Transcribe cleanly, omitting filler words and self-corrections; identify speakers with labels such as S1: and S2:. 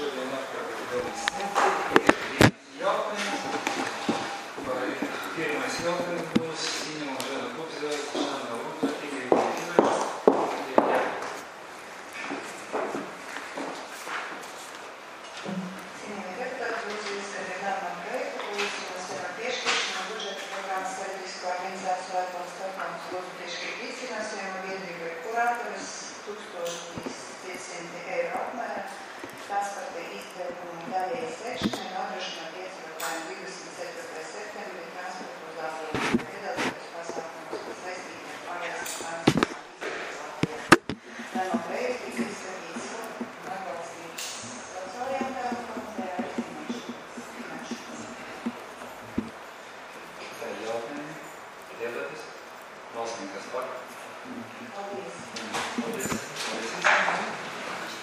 S1: 終電になったらですね。